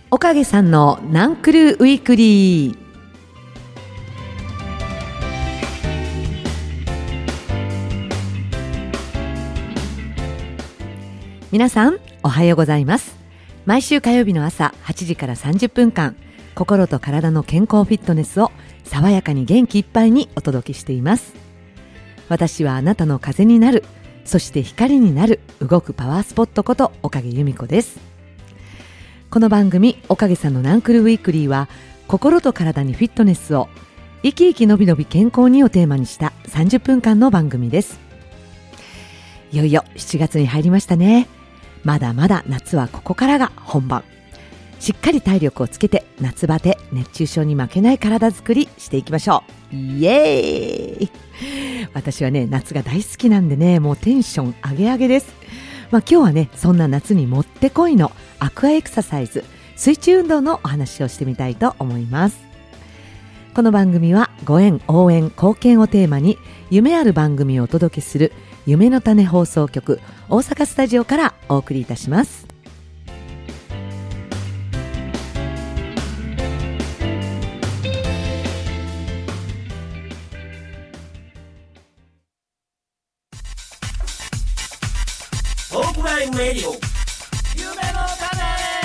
おかげさんのナンクルウィークリー。皆さんおはようございます。毎週火曜日の朝8時から30分間、心と体の健康フィットネスを爽やかに元気いっぱいにお届けしています。私はあなたの風になる、そして光になる動くパワースポットことおかげ由美子です。この番組おかげさんのナンクルウィークリーは、心と体にフィットネスを生き生きのびのび健康にをテーマにした30分間の番組です。いよいよ7月に入りましたね。まだまだ夏はここからが本番。しっかり体力をつけて夏バテ熱中症に負けない体作りしていきましょう。イエーイ。私はね、夏が大好きなんでね、もうテンション上げ上げです。今日はね、そんな夏にもってこいのアクアエクササイズ、水中運動のお話をしてみたいと思います。この番組はご縁、応援、貢献をテーマに夢ある番組をお届けする夢の種放送局大阪スタジオからお送りいたします。 トークライブレディオ夢の種。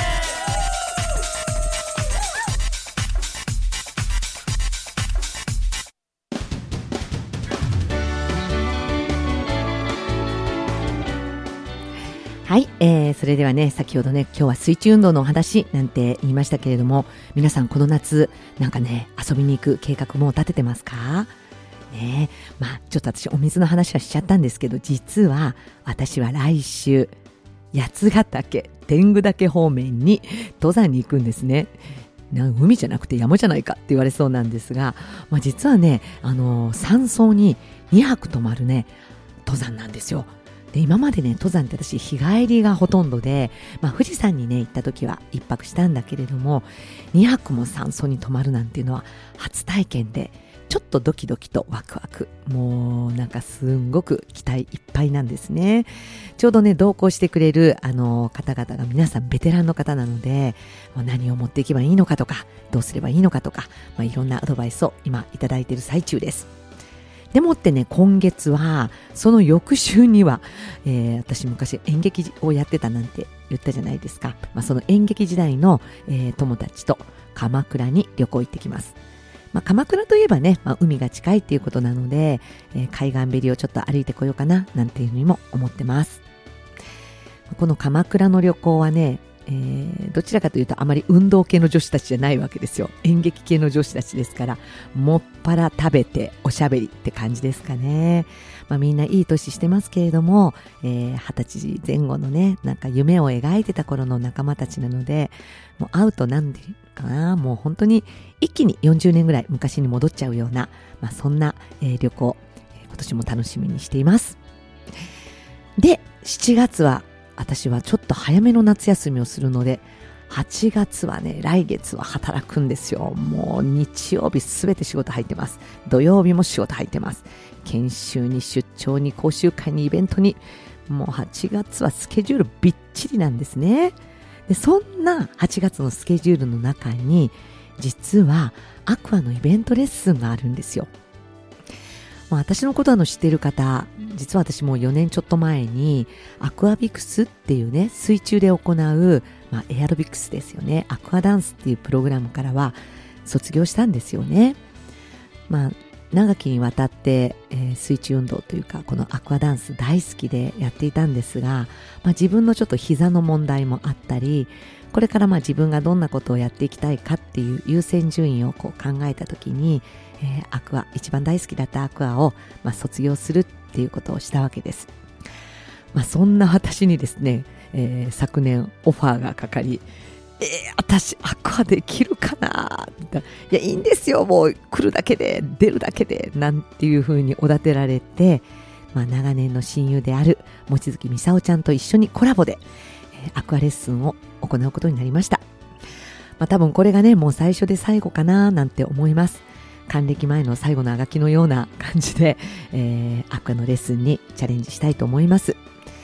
はい、それではね、先ほどね、今日は水中運動のお話なんて言いましたけれども、皆さんこの夏なんかね、遊びに行く計画もう立ててますかね。ちょっと私お水の話はしちゃったんですけど、実は私は来週八ヶ岳、天狗岳方面に登山に行くんですね。海じゃなくて山じゃないかって言われそうなんですが、実はね、山荘に2泊泊まるね登山なんですよ。で、今までね、登山って私日帰りがほとんどで、富士山にね行った時は1泊したんだけれども、2泊も山荘に泊まるなんていうのは初体験で、ちょっとドキドキとワクワク、もうなんかすんごく期待いっぱいなんですね。ちょうどね、同行してくれる方々が皆さんベテランの方なので、何を持っていけばいいのかとか、どうすればいいのかとか、いろんなアドバイスを今いただいている最中です。でもってね、今月はその翌週には、私昔演劇をやってたなんて言ったじゃないですか。その演劇時代の、友達と鎌倉に旅行行ってきます。鎌倉といえばね、海が近いっていうことなので、海岸べりをちょっと歩いてこようかななんていうふうにも思ってます。この鎌倉の旅行はね、どちらかというとあまり運動系の女子たちじゃないわけですよ。演劇系の女子たちですから、もっぱら食べておしゃべりって感じですかね。みんないい年してますけれども、20歳前後のね、なんか夢を描いてた頃の仲間たちなので、もう会うとなんでかな、もう本当に一気に40年ぐらい昔に戻っちゃうような、そんな、旅行、今年も楽しみにしています。で、7月は私はちょっと早めの夏休みをするので、8月はね、来月は働くんですよ。もう日曜日すべて仕事入ってます。土曜日も仕事入ってます。研修に出張に講習会にイベントに、もう8月はスケジュールびっちりなんですね。で、そんな8月のスケジュールの中に、実はアクアのイベントレッスンがあるんですよ。私のこと知っている方、実は私も4年ちょっと前にアクアビクスっていうね、水中で行う、エアロビクスですよね、アクアダンスっていうプログラムからは卒業したんですよね。長きにわたって、水中運動というかこのアクアダンス大好きでやっていたんですが、自分のちょっと膝の問題もあったり、これから自分がどんなことをやっていきたいかっていう優先順位を考えたときに、アクア、一番大好きだったアクアを、卒業するっていうことをしたわけです。そんな私にですね、昨年オファーがかかり、私アクアできるかな、いや、いいんですよ、もう来るだけで出るだけでなんていう風におだてられて、長年の親友である望月美沙ちゃんと一緒にコラボで、アクアレッスンを行うことになりました。多分これがね、もう最初で最後かななんて思います。還暦前の最後のあがきのような感じで、アクアのレッスンにチャレンジしたいと思います。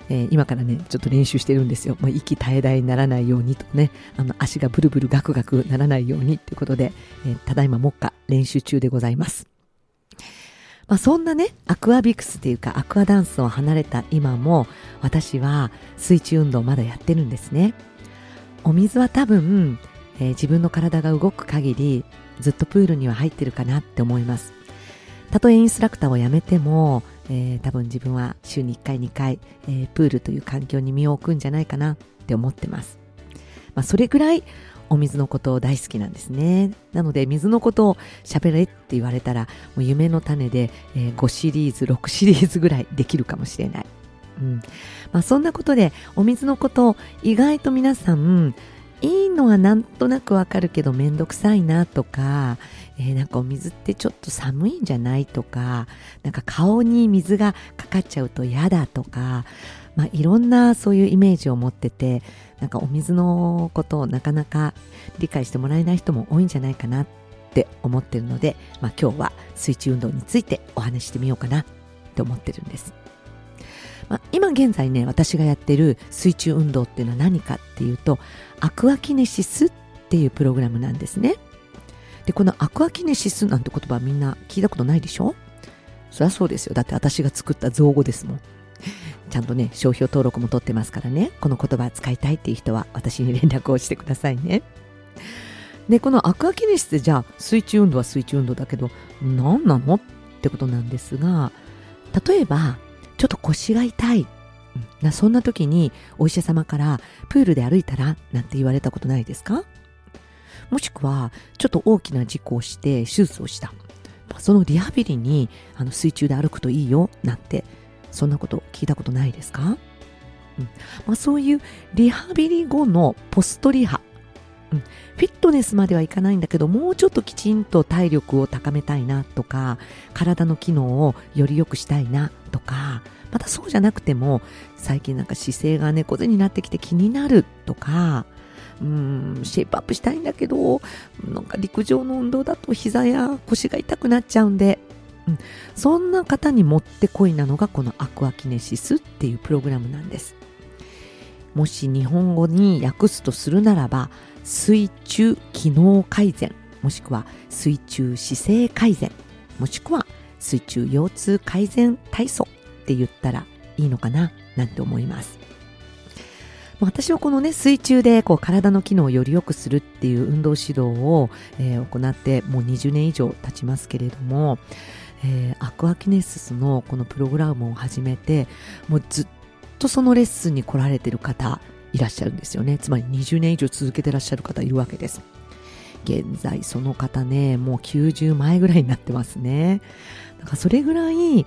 今からねちょっと練習してるんですよ。もう息絶え絶えにならないようにとね、足がブルブルガクガクならないようにということで、ただいま目下練習中でございます。そんなねアクアビクスというかアクアダンスを離れた今も私は水中運動をまだやってるんですね。お水は多分、自分の体が動く限りずっとプールには入ってるかなって思います。たとえインストラクターを辞めても、多分自分は週に1回2回、プールという環境に身を置くんじゃないかなって思ってます。それぐらいお水のことを大好きなんですね。なので水のことを喋れって言われたらもう夢の種で、5シリーズ6シリーズぐらいできるかもしれない。そんなことでお水のことを意外と皆さんいいのはなんとなくわかるけどめんどくさいなとか、なんかお水ってちょっと寒いんじゃないとか、なんか顔に水がかかっちゃうと嫌だとか、いろんなそういうイメージを持ってて、なんかお水のことをなかなか理解してもらえない人も多いんじゃないかなって思ってるので、今日は水中運動についてお話してみようかなって思ってるんです。今現在ね私がやってる水中運動っていうのは何かっていうとアクアキネシスっていうプログラムなんですね。でこのアクアキネシスなんて言葉みんな聞いたことないでしょ。そりゃそうですよ。だって私が作った造語ですもん。ちゃんとね商標登録も取ってますからね、この言葉使いたいっていう人は私に連絡をしてくださいね。でこのアクアキネシスってじゃあ水中運動は水中運動だけど何なのってことなんですが、例えばちょっと腰が痛い、そんな時にお医者様からプールで歩いたらなんて言われたことないですか？もしくはちょっと大きな事故をして手術をした、そのリハビリに水中で歩くといいよなんてそんなこと聞いたことないですか？そういうリハビリ後のポストリハ、フィットネスまではいかないんだけどもうちょっときちんと体力を高めたいなとか体の機能をより良くしたいなとか、またそうじゃなくても最近なんか姿勢が猫背になってきて気になるとか、シェイプアップしたいんだけどなんか陸上の運動だと膝や腰が痛くなっちゃうんで、そんな方にもってこいなのがこのアクアキネシスっていうプログラムなんです。もし日本語に訳すとするならば水中機能改善、もしくは水中姿勢改善、もしくは水中腰痛改善体操って言ったらいいのかななんて思います。私はこのね水中で体の機能をより良くするっていう運動指導を、行ってもう20年以上経ちますけれども、アクアキネシスのこのプログラムを始めてもうずっとそのレッスンに来られてる方いらっしゃるんですよね。つまり20年以上続けてらっしゃる方いるわけです。現在その方ねもう90前ぐらいになってますね。だからそれぐらい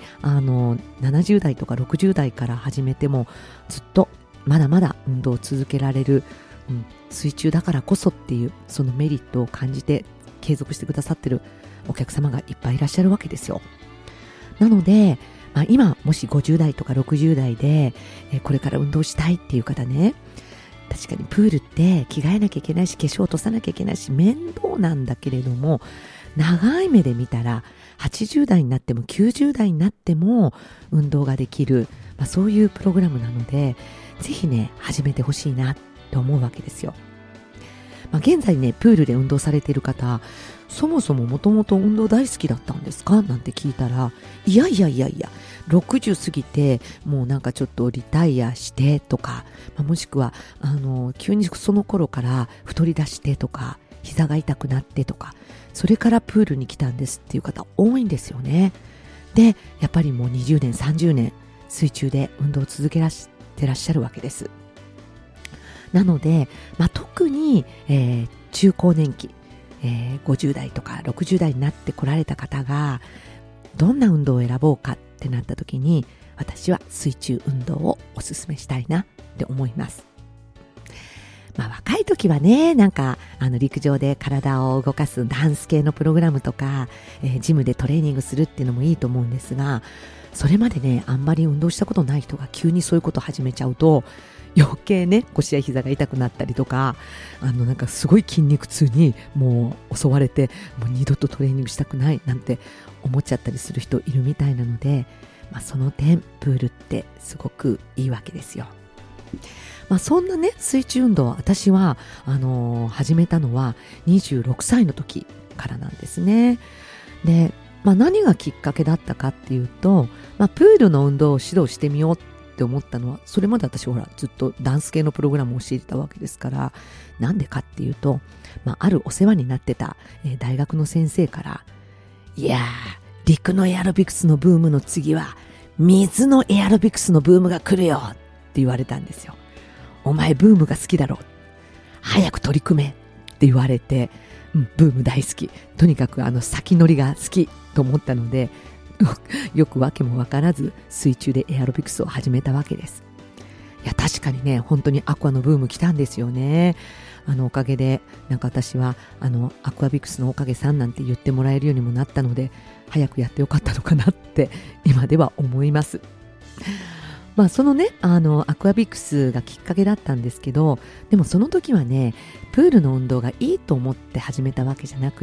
70代とか60代から始めてもずっとまだまだ運動を続けられる、水中だからこそっていうそのメリットを感じて継続してくださってるお客様がいっぱいいらっしゃるわけですよ。なので今もし50代とか60代で、これから運動したいっていう方ね、確かにプールって着替えなきゃいけないし化粧落とさなきゃいけないし面倒なんだけれども、長い目で見たら80代になっても90代になっても運動ができる、そういうプログラムなのでぜひね始めてほしいなって思うわけですよ。現在ねプールで運動されている方、そもそももともと運動大好きだったんですかなんて聞いたら、いや60過ぎてもうなんかちょっとリタイアしてとか、もしくは急にその頃から太り出してとか膝が痛くなってとか、それからプールに来たんですっていう方多いんですよね。でやっぱりもう20年30年水中で運動を続けてらっしゃるわけです。なので、特に、中高年期、50代とか60代になってこられた方がどんな運動を選ぼうかってなった時に私は水中運動をお勧めしたいなって思います。若い時はねなんか陸上で体を動かすダンス系のプログラムとか、ジムでトレーニングするっていうのもいいと思うんですが、それまでねあんまり運動したことない人が急にそういうことを始めちゃうと余計ね腰や膝が痛くなったりとかなんかすごい筋肉痛にもう襲われてもう二度とトレーニングしたくないなんて思っちゃったりする人いるみたいなので、 その点プールってすごくいいわけですよ。そんなね水中運動は私は始めたのは26歳の時からなんですね。で、何がきっかけだったかっていうと、プールの運動を指導してみようって思ったのは、それまで私ずっとダンス系のプログラムを教えてたわけですから、なんでかっていうと、あるお世話になってた、大学の先生から、いやー、陸のエアロビクスのブームの次は水のエアロビクスのブームが来るよって言われたんですよ。お前ブームが好きだろう、早く取り組めって言われて、ブーム大好き、とにかく先乗りが好きと思ったのでよくわけもわからず水中でエアロビクスを始めたわけです。いや確かにね、本当にアクアのブーム来たんですよね。おかげで私はアクアビクスのおかげさんなんて言ってもらえるようにもなったので、早くやってよかったのかなって今では思います。そのねアクアビクスがきっかけだったんですけど、でもその時はねプールの運動がいいと思って始めたわけじゃなくって、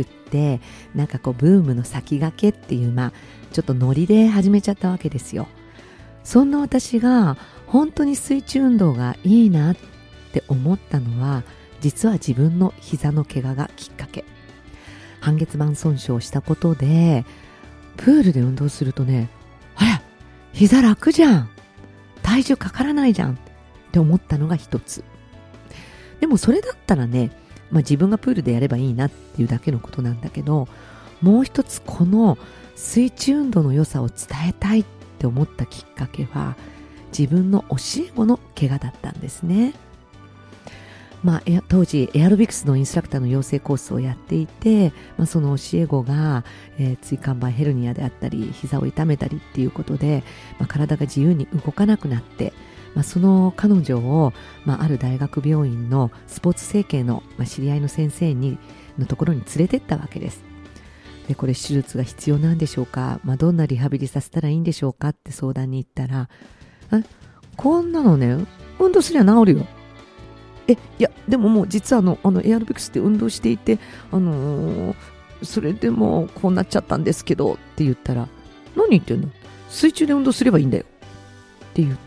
ブームの先駆けっていうちょっとノリで始めちゃったわけですよ。そんな私が本当に水中運動がいいなって思ったのは、実は自分の膝の怪我がきっかけ。半月板損傷をしたことで、プールで運動するとね、あれ膝楽じゃん、体重かからないじゃんって思ったのが一つ。でもそれだったらね、自分がプールでやればいいなっていうだけのことなんだけど、もう一つこの水中運動の良さを伝えたいって思ったきっかけは、自分の教え子の怪我だったんですね。当時エアロビクスのインストラクターの養成コースをやっていて、その教え子が、椎間板ヘルニアであったり膝を痛めたりっていうことで、体が自由に動かなくなって、その彼女を、ある大学病院のスポーツ整形の、知り合いの先生のところに連れてったわけです。でこれ手術が必要なんでしょうか、どんなリハビリさせたらいいんでしょうかって相談に行ったら、こんなのね運動すりゃ治るよ、いやでももう実はエアロビクスで運動していて、それでもこうなっちゃったんですけどって言ったら、何言ってんの、水中で運動すればいいんだよって言って、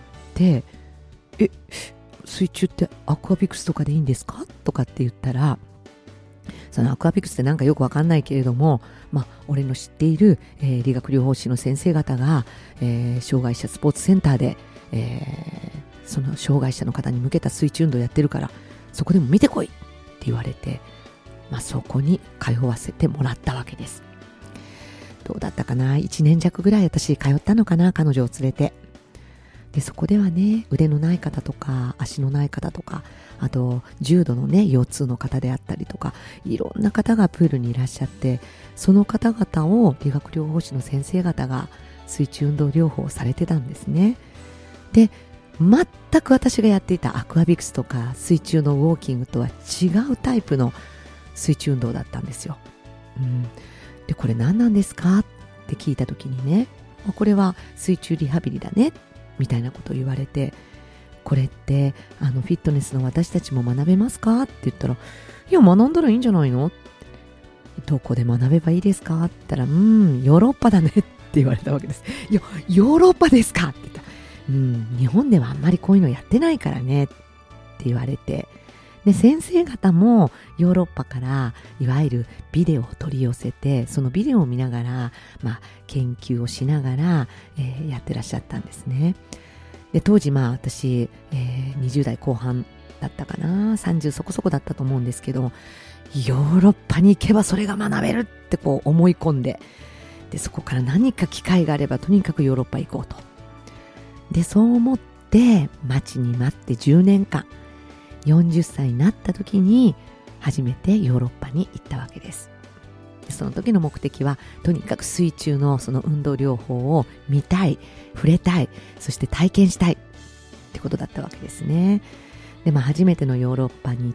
水中ってアクアビクスとかでいいんですかとかって言ったら、そのアクアビクスってなんかよくわかんないけれども、俺の知っている、理学療法士の先生方が、障害者スポーツセンターで、その障害者の方に向けた水中運動やってるから、そこでも見てこいって言われて、そこに通わせてもらったわけです。どうだったかな、1年弱ぐらい私通ったのかな、彼女を連れて。でそこではね、腕のない方とか足のない方とか、あと重度のね腰痛の方であったりとか、いろんな方がプールにいらっしゃって、その方々を理学療法士の先生方が水中運動療法をされてたんですね。で全く私がやっていたアクアビクスとか水中のウォーキングとは違うタイプの水中運動だったんですよ。でこれ何なんですかって聞いた時にね、これは水中リハビリだねみたいなことを言われて、これってフィットネスの私たちも学べますかって言ったら、いや学んだらいいんじゃないの、どこで学べばいいですかって言ったら、ヨーロッパだねって言われたわけです。いやヨーロッパですかって言ったら、日本ではあんまりこういうのやってないからねって言われて、で先生方もヨーロッパからいわゆるビデオを取り寄せて、そのビデオを見ながら、研究をしながら、やってらっしゃったんですね。で当時私、20代後半だったかな、30そこそこだったと思うんですけど、ヨーロッパに行けばそれが学べるってこう思い込んで、でそこから何か機会があればとにかくヨーロッパ行こうと。でそう思って待ちに待って10年間、40歳になった時に初めてヨーロッパに行ったわけです。でその時の目的はとにかく水中のその運動療法を見たい、触れたい、そして体験したいってことだったわけですね。で初めてのヨーロッパに行って、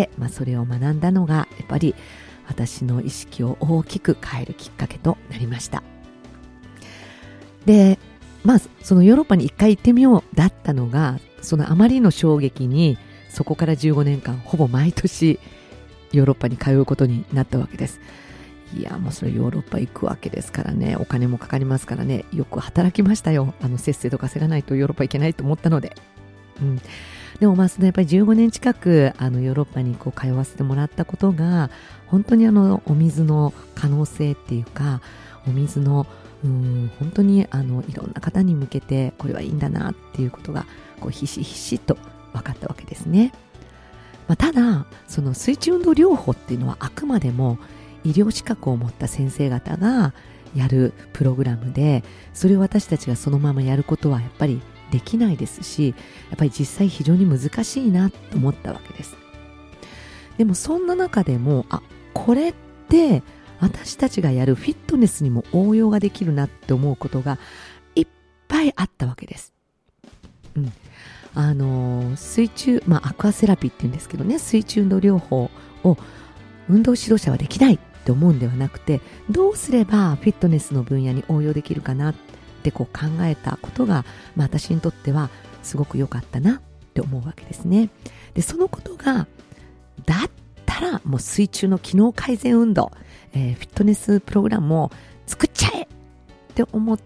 それを学んだのがやっぱり私の意識を大きく変えるきっかけとなりました。でそのヨーロッパに一回行ってみようだったのが、そのあまりの衝撃にそこから15年間ほぼ毎年ヨーロッパに通うことになったわけです。 いやもうそれヨーロッパ行くわけですからね、お金もかかりますからね、よく働きましたよ。せっせと稼がないとヨーロッパ行けないと思ったので、でもそのやっぱり15年近くヨーロッパに通わせてもらったことが、本当にお水の可能性っていうか、お水の本当にいろんな方に向けてこれはいいんだなっていうことがひしひしと分かったわけですね。ただその水中運動療法っていうのはあくまでも医療資格を持った先生方がやるプログラムで、それを私たちがそのままやることはやっぱりできないですし、やっぱり実際非常に難しいなと思ったわけです。でもそんな中でもこれって私たちがやるフィットネスにも応用ができるなって思うことがいっぱいあったわけです。水中、アクアセラピーって言うんですけどね、水中運動療法を運動指導者はできないって思うんではなくて、どうすればフィットネスの分野に応用できるかなって考えたことが、私にとってはすごく良かったなって思うわけですね。でそのことがだったらもう水中の機能改善運動、フィットネスプログラムを作っちゃえって思って、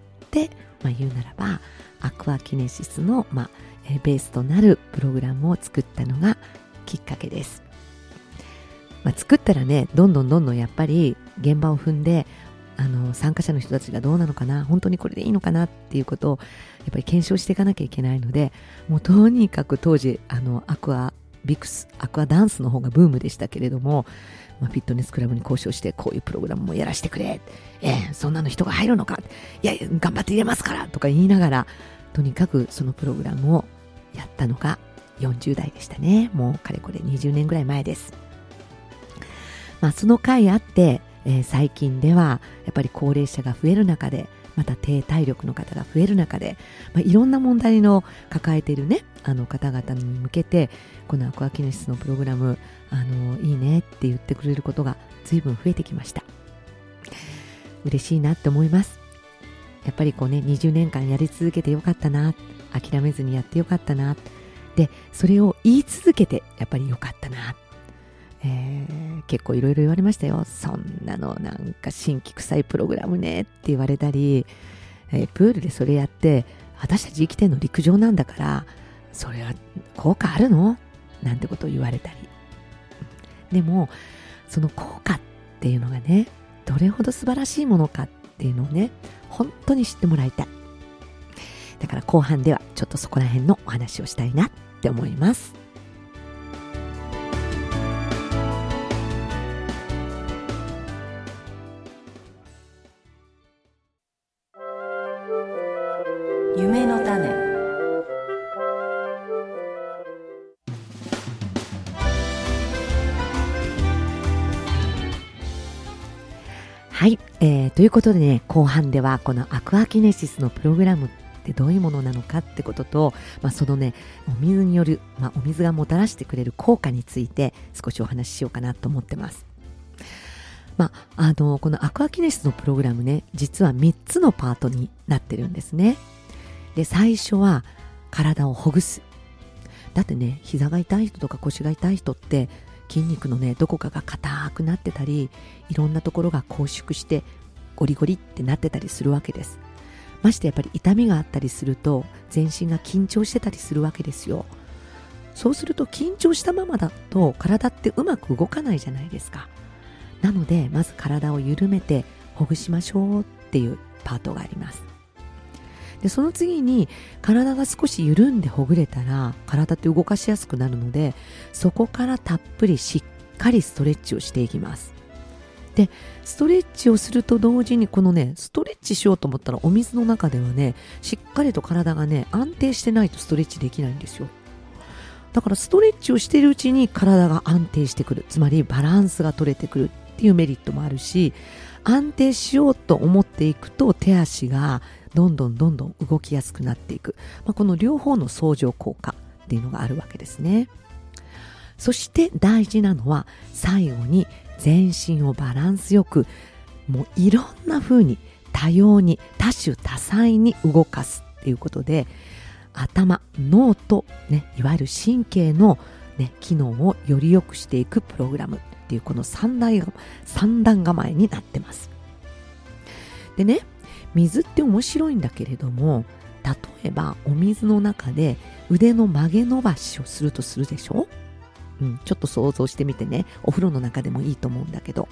言うならばアクアキネシスの、ベースとなるプログラムを作ったのがきっかけです。作ったらね、どんどんやっぱり現場を踏んで参加者の人たちがどうなのかな、本当にこれでいいのかなっていうことをやっぱり検証していかなきゃいけないので、もうとにかく当時アクアビクス、アクアダンスの方がブームでしたけれども、フィットネスクラブに交渉して、こういうプログラムもやらせてくれ、そんなの人が入るのか、いや頑張って入れますからとか言いながら、とにかくそのプログラムをやったのが40代でしたね。もうかれこれ20年ぐらい前です。その回あって、最近ではやっぱり高齢者が増える中で、また低体力の方が増える中で、いろんな問題の抱えているね方々に向けて、このアクアキネシスのプログラムいいねって言ってくれることが随分増えてきました。嬉しいなって思います。やっぱり20年間やり続けてよかったな、諦めずにやってよかったな、でそれを言い続けてやっぱりよかったな、結構いろいろ言われましたよ。そんなのなんか新規臭いプログラムねって言われたり、プールでそれやって私たち生きてんの陸上なんだからそれは効果あるのなんてことを言われたり、でもその効果っていうのがね、どれほど素晴らしいものかっていうのをね、本当に知ってもらいたい。だから後半ではちょっとそこら辺のお話をしたいなって思います。 夢の種。 はい、ということでね、後半ではこのアクアキネシスのプログラムってどういうものなのかってことと、そのね、お水による、お水がもたらしてくれる効果について少しお話ししようかなと思ってます。このアクアキネシスのプログラムね、実は3つのパートになってるんですね。で、最初は体をほぐす。だってね、膝が痛い人とか腰が痛い人って筋肉のね、どこかが硬くなってたり、いろんなところが拘縮してゴリゴリってなってたりするわけです。ましてやっぱり痛みがあったりすると全身が緊張してたりするわけですよ。そうすると緊張したままだと体ってうまく動かないじゃないですか。なのでまず体を緩めてほぐしましょうっていうパートがあります。でその次に体が少し緩んでほぐれたら体って動かしやすくなるので、そこからたっぷりしっかりストレッチをしていきます。でストレッチをすると同時にこのね、ストレッチしようと思ったらお水の中ではね、しっかりと体がね安定してないとストレッチできないんですよ。だからストレッチをしているうちに体が安定してくる、つまりバランスが取れてくるっていうメリットもあるし、安定しようと思っていくと手足がどんどん動きやすくなっていく、この両方の相乗効果っていうのがあるわけですね。そして大事なのは最後に全身をバランスよく、もういろんな風に多様に多種多彩に動かすっていうことで、頭、脳とね、いわゆる神経のね、機能をより良くしていくプログラムっっていうこの三段構えになってます。でね、水って面白いんだけれども、例えばお水の中で腕の曲げ伸ばしをするとするでしょ。ちょっと想像してみてね。お風呂の中でもいいと思うんだけど、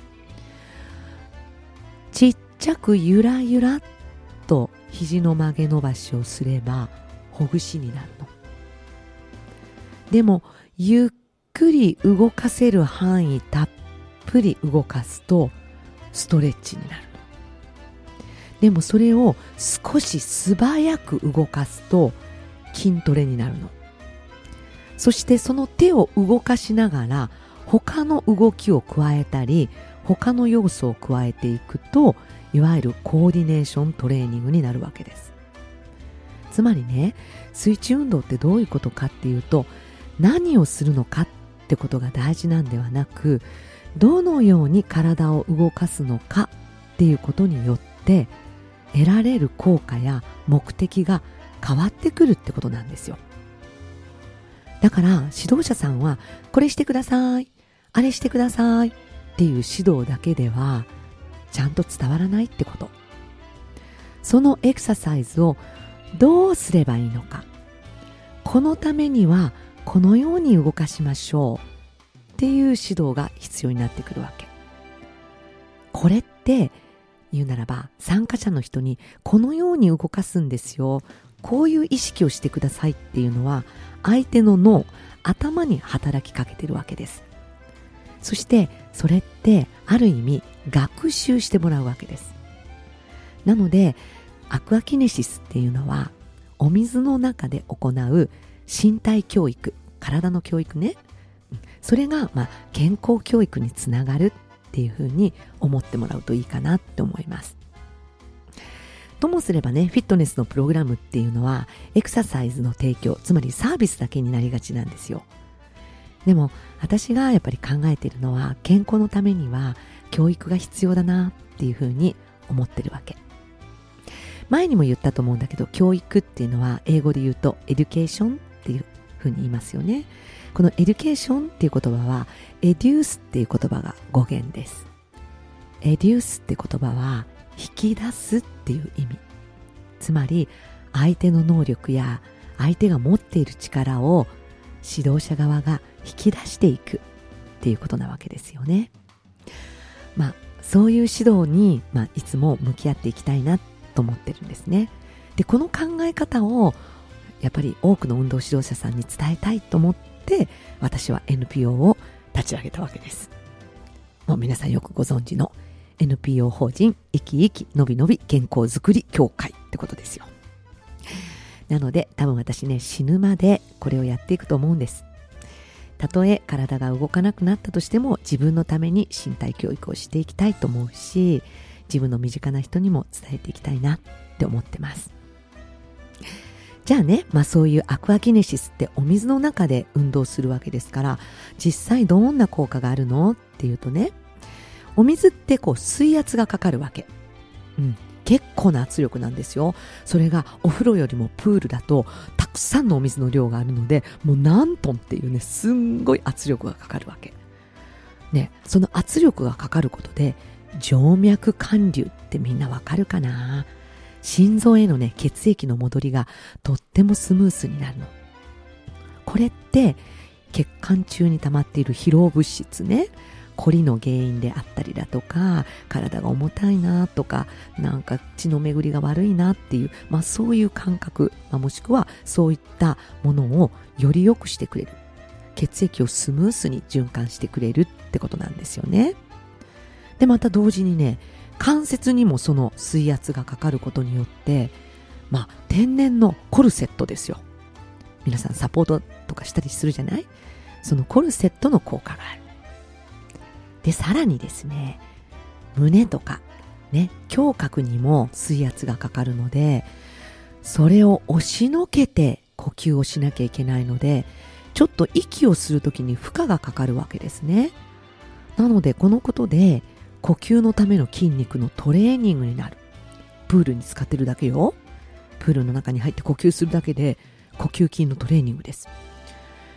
ちっちゃくゆらゆらっと肘の曲げ伸ばしをすればほぐしになるの。でもゆっくり動かせる範囲たっぷり動かすとストレッチになるの。でもそれを少し素早く動かすと筋トレになるの。そしてその手を動かしながら他の動きを加えたり他の要素を加えていくと、いわゆるコーディネーショントレーニングになるわけです。つまりね、水中運動ってどういうことかっていうと、何をするのかってことが大事なんではなく、どのように体を動かすのかっていうことによって得られる効果や目的が変わってくるってことなんですよ。だから指導者さんはこれしてください、あれしてくださいっていう指導だけではちゃんと伝わらないってこと。そのエクササイズをどうすればいいのか、このためにはこのように動かしましょうっていう指導が必要になってくるわけ。これって言うならば、参加者の人にこのように動かすんですよ、こういう意識をしてくださいっていうのは相手の脳、頭に働きかけてるわけです。そしてそれってある意味学習してもらうわけです。なのでアクアキネシスっていうのはお水の中で行う身体教育、体の教育ね。それが健康教育につながるっていうふうに思ってもらうといいかなって思います。ともすればね、フィットネスのプログラムっていうのはエクササイズの提供、つまりサービスだけになりがちなんですよ。でも私がやっぱり考えているのは、健康のためには教育が必要だなっていうふうに思ってるわけ。前にも言ったと思うんだけど、教育っていうのは英語で言うとエデュケーションっていうふうに言いますよね。このエデュケーションっていう言葉はエデュースっていう言葉が語源です。エデュースって言葉は引き出すっていう意味。つまり相手の能力や相手が持っている力を指導者側が引き出していくっていうことなわけですよね。そういう指導に、いつも向き合っていきたいなと思ってるんですね。で、この考え方をやっぱり多くの運動指導者さんに伝えたいと思って私は NPO を立ち上げたわけです。もう皆さんよくご存知の NPO 法人生き生きのびのび健康づくり協会ってことですよ。なので多分私ね、死ぬまでこれをやっていくと思うんです。たとえ体が動かなくなったとしても自分のために身体教育をしていきたいと思うし、自分の身近な人にも伝えていきたいなって思ってます。じゃあね、そういうアクアキネシスってお水の中で運動するわけですから、実際どんな効果があるのっていうとね、お水って水圧がかかるわけ。結構な圧力なんですよ。それがお風呂よりもプールだとたくさんのお水の量があるので、もう何トンっていうね、すんごい圧力がかかるわけ。ね、その圧力がかかることで静脈灌流ってみんなわかるかな？心臓へのね、血液の戻りがとってもスムースになるの。これって血管中に溜まっている疲労物質ね、凝りの原因であったりだとか、体が重たいなとか、なんか血の巡りが悪いなっていう、そういう感覚、もしくはそういったものをより良くしてくれる、血液をスムースに循環してくれるってことなんですよね。でまた同時にね、関節にもその水圧がかかることによって、天然のコルセットですよ。皆さんサポートとかしたりするじゃない？そのコルセットの効果がある。でさらにですね、胸とかね、胸郭にも水圧がかかるので、それを押しのけて呼吸をしなきゃいけないので、ちょっと息をするときに負荷がかかるわけですね。なのでこのことで呼吸のための筋肉のトレーニングになる。プールに使ってるだけよ。プールの中に入って呼吸するだけで呼吸筋のトレーニングです。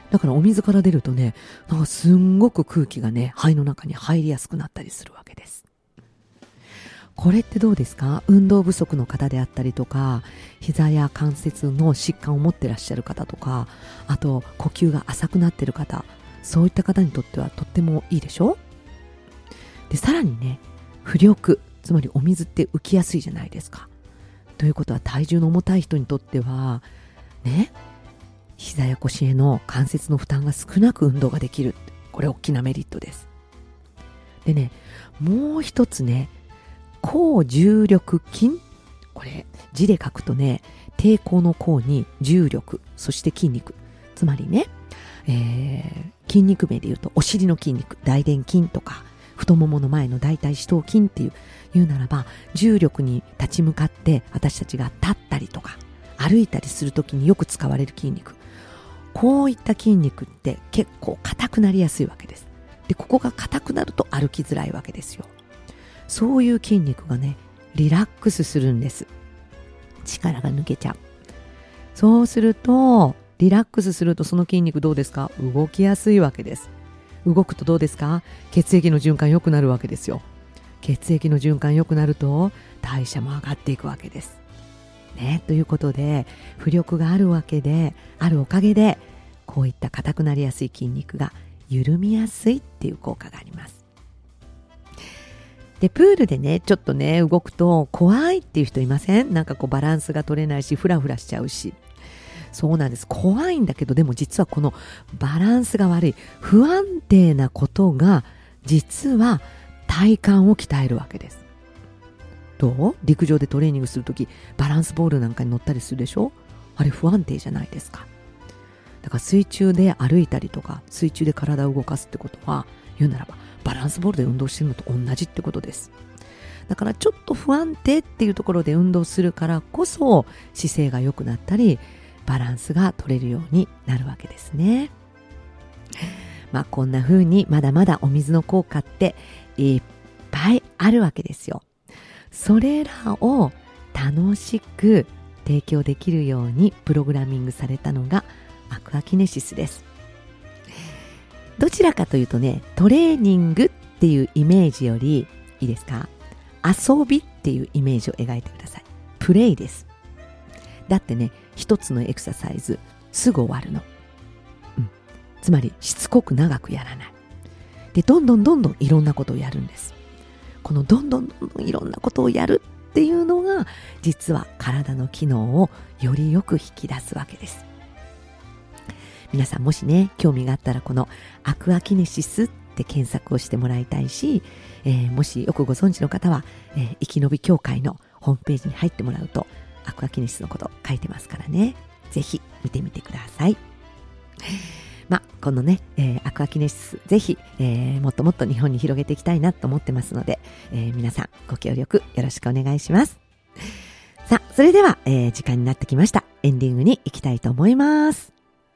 だからお水から出るとね、なんかすんごく空気がね、肺の中に入りやすくなったりするわけです。これってどうですか？運動不足の方であったりとか、膝や関節の疾患を持ってらっしゃる方とか、あと呼吸が浅くなっている方、そういった方にとってはとってもいいでしょ？で、さらにね、浮力、つまりお水って浮きやすいじゃないですか。ということは体重の重たい人にとってはね、膝や腰への関節の負担が少なく運動ができる。これ大きなメリットです。でね、もう一つね、抗重力筋、これ字で書くとね、抵抗の抗に重力、そして筋肉、つまりね、筋肉名で言うとお尻の筋肉、大臀筋とか太ももの前の大腿四頭筋っていうならば、重力に立ち向かって私たちが立ったりとか歩いたりするときによく使われる筋肉、こういった筋肉って結構硬くなりやすいわけです。で、ここが硬くなると歩きづらいわけですよ。そういう筋肉がね、リラックスするんです。力が抜けちゃう。そうすると、リラックスするとその筋肉どうですか？動きやすいわけです。動くとどうですか？血液の循環良くなるわけですよ。血液の循環良くなると代謝も上がっていくわけです。ね、ということで、浮力があるわけで、あるおかげで、こういった硬くなりやすい筋肉が緩みやすいっていう効果があります。で、プールでね、ちょっとね、動くと怖いっていう人いません？なんかこうバランスが取れないし、フラフラしちゃうし。そうなんです。怖いんだけど、でも実はこのバランスが悪い、不安定なことが、実は体幹を鍛えるわけです。どう？陸上でトレーニングするとき、バランスボールなんかに乗ったりするでしょ？あれ不安定じゃないですか。だから水中で歩いたりとか、水中で体を動かすってことは、言うならば、バランスボールで運動してるのと同じってことです。だからちょっと不安定っていうところで運動するからこそ姿勢が良くなったりバランスが取れるようになるわけですね。まあこんな風にまだまだお水の効果っていっぱいあるわけですよ。それらを楽しく提供できるようにプログラミングされたのがアクアキネシスです。どちらかというとね、トレーニングっていうイメージより、いいですか？遊びっていうイメージを描いてください。プレイです。だってね、一つのエクササイズすぐ終わるの。つまりしつこく長くやらない。で、どんどんいろんなことをやるんです。このどんどんいろんなことをやるっていうのが、実は体の機能をよりよく引き出すわけです。皆さんもしね、興味があったらこのアクアキネシスって検索をしてもらいたいし、もしよくご存知の方は、生き延び協会のホームページに入ってもらうとアクアキネシスのこと書いてますからね、ぜひ見てみてください。このね、アクアキネシスぜひ、もっともっと日本に広げていきたいなと思ってますので、皆さんご協力よろしくお願いします。さあ、それでは、時間になってきました。エンディングに行きたいと思います。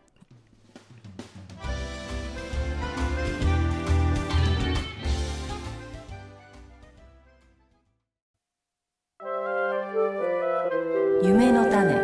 夢の種。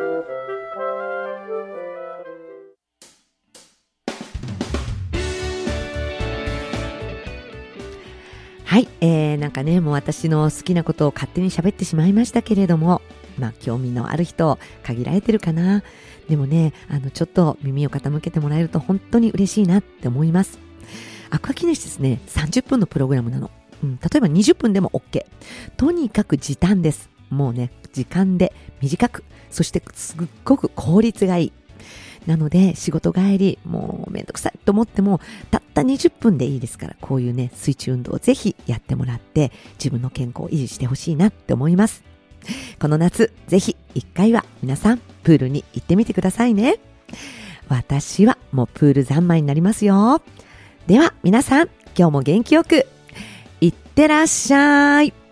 はい、なんかね、もう私の好きなことを勝手に喋ってしまいましたけれども、興味のある人限られてるかな。でもね、ちょっと耳を傾けてもらえると本当に嬉しいなって思います。アクアキネシスね、30分のプログラムなの。例えば20分でも OK。とにかく時短です。もうね、時間で短く、そしてすっごく効率がいい。なので仕事帰り、もうめんどくさいと思ってもたった20分でいいですから、こういうね、水中運動をぜひやってもらって自分の健康を維持してほしいなって思います。この夏ぜひ1回は皆さんプールに行ってみてくださいね。私はもうプール三昧になりますよ。では皆さん、今日も元気よくいってらっしゃい。